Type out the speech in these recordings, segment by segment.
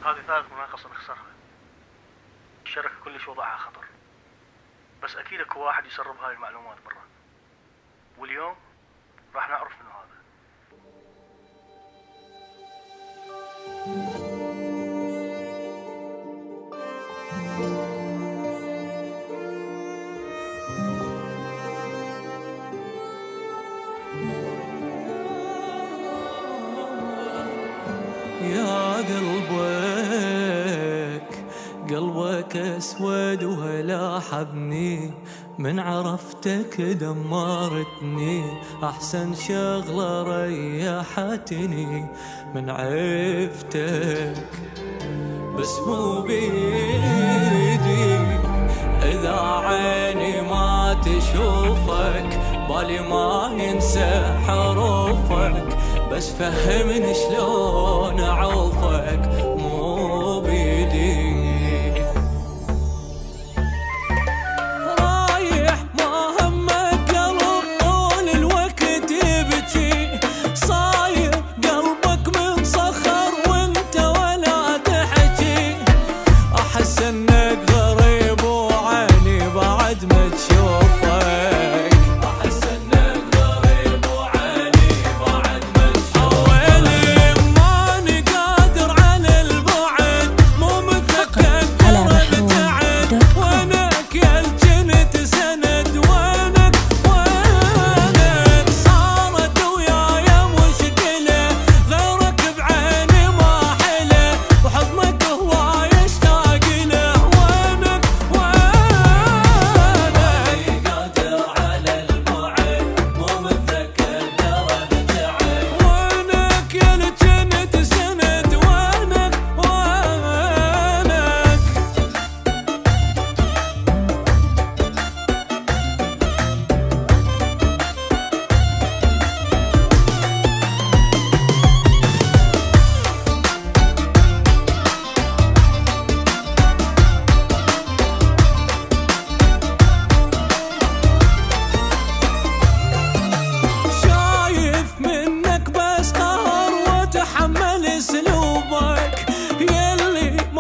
هذه ثالث مناقصة نخسرها. الشركة كلش وضعها خطر، بس أكيد اكو واحد يسرب هاي المعلومات برا، واليوم راح نعرف منو هذا. يا قلبك اسود وهلا حبني، من عرفتك دمرتني، احسن شغله ريحتني من عفتك، بس مو بيدي اذا عيني ما تشوفك، بالي ما ينسى حروفك، بس فهمني شلون اعوفك، مو بيدي. رايح ما همك قلب طول الوقت يبكي، صاير قلبك من صخر وانت ولا تحكي، احس انك غريب وعيني بعد ما تشوفك،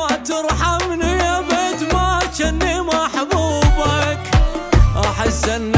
ترحمني ابد ما كني محبوبك، احس